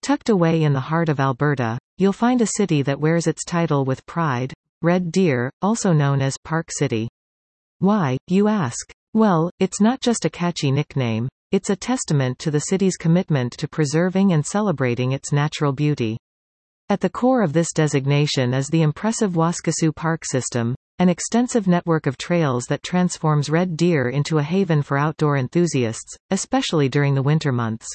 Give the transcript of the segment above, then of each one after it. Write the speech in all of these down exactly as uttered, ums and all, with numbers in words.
Tucked away in the heart of Alberta, you'll find a city that wears its title with pride, Red Deer, also known as Park City. Why, you ask? Well, it's not just a catchy nickname, it's a testament to the city's commitment to preserving and celebrating its natural beauty. At the core of this designation is the impressive Waskesiu Park system, an extensive network of trails that transforms Red Deer into a haven for outdoor enthusiasts, especially during the winter months.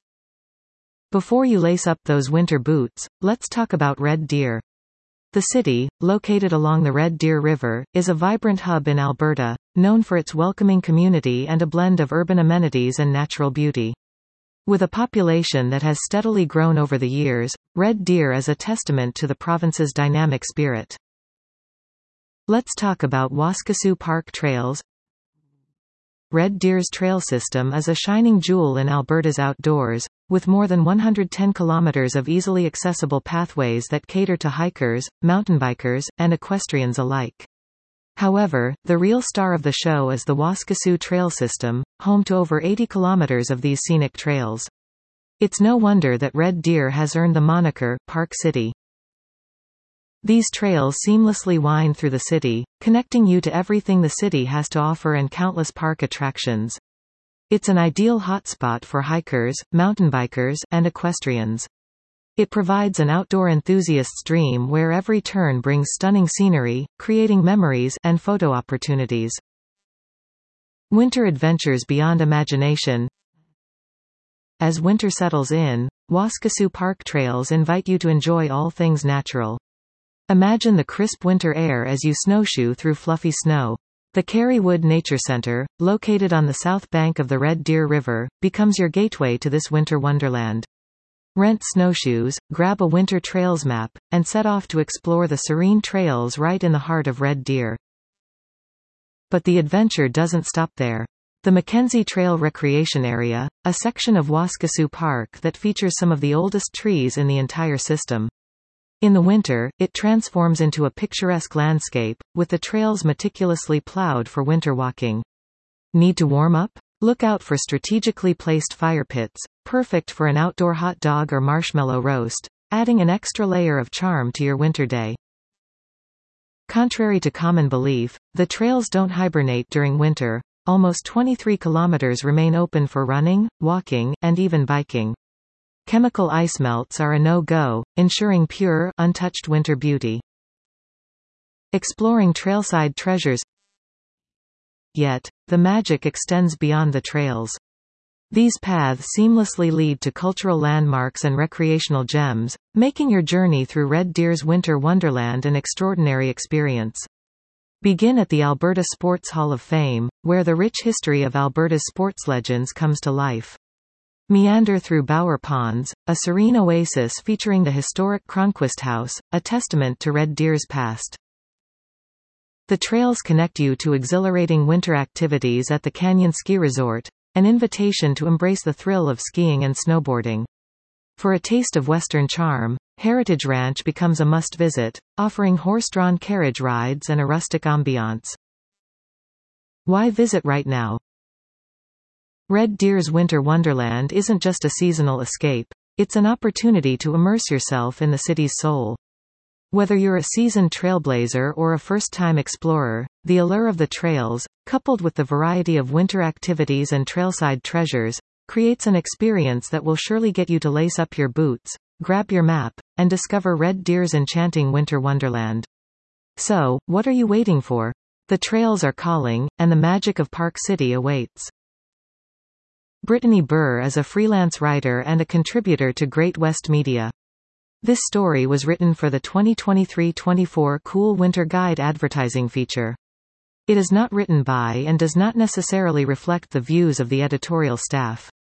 Before you lace up those winter boots, let's talk about Red Deer. The city, located along the Red Deer River, is a vibrant hub in Alberta, known for its welcoming community and a blend of urban amenities and natural beauty. With a population that has steadily grown over the years, Red Deer is a testament to the province's dynamic spirit. Let's talk about Waskesiu Park trails. Red Deer's trail system is a shining jewel in Alberta's outdoors, with more than one hundred ten kilometers of easily accessible pathways that cater to hikers, mountain bikers, and equestrians alike. However, the real star of the show is the Waskesiu Trail System, home to over eighty kilometers of these scenic trails. It's no wonder that Red Deer has earned the moniker, Park City. These trails seamlessly wind through the city, connecting you to everything the city has to offer and countless park attractions. It's an ideal hotspot for hikers, mountain bikers, and equestrians. It provides an outdoor enthusiast's dream where every turn brings stunning scenery, creating memories and photo opportunities. Winter adventures beyond imagination. As winter settles in, Waskesiu Park trails invite you to enjoy all things natural. Imagine the crisp winter air as you snowshoe through fluffy snow. The Carey Wood Nature Center, located on the south bank of the Red Deer River, becomes your gateway to this winter wonderland. Rent snowshoes, grab a winter trails map, and set off to explore the serene trails right in the heart of Red Deer. But the adventure doesn't stop there. The Mackenzie Trail Recreation Area, a section of Waskesiu Park that features some of the oldest trees in the entire system. In the winter, it transforms into a picturesque landscape, with the trails meticulously plowed for winter walking. Need to warm up? Look out for strategically placed fire pits, perfect for an outdoor hot dog or marshmallow roast, adding an extra layer of charm to your winter day. Contrary to common belief, the trails don't hibernate during winter. Almost twenty-three kilometers remain open for running, walking, and even biking. Chemical ice melts are a no-go, ensuring pure, untouched winter beauty. Exploring trailside treasures. Yet, the magic extends beyond the trails. These paths seamlessly lead to cultural landmarks and recreational gems, making your journey through Red Deer's winter wonderland an extraordinary experience. Begin at the Alberta Sports Hall of Fame, where the rich history of Alberta's sports legends comes to life. Meander through Bower Ponds, a serene oasis featuring the historic Cronquist House, a testament to Red Deer's past. The trails connect you to exhilarating winter activities at the Canyon Ski Resort, an invitation to embrace the thrill of skiing and snowboarding. For a taste of Western charm, Heritage Ranch becomes a must-visit, offering horse-drawn carriage rides and a rustic ambiance. Why visit right now? Red Deer's winter wonderland isn't just a seasonal escape, it's an opportunity to immerse yourself in the city's soul. Whether you're a seasoned trailblazer or a first-time explorer, the allure of the trails, coupled with the variety of winter activities and trailside treasures, creates an experience that will surely get you to lace up your boots, grab your map, and discover Red Deer's enchanting winter wonderland. So, what are you waiting for? The trails are calling, and the magic of Park City awaits. Brittany Burr is a freelance writer and a contributor to Great West Media. This story was written for the twenty twenty-three twenty-four Cool Winter Guide advertising feature. It is not written by and does not necessarily reflect the views of the editorial staff.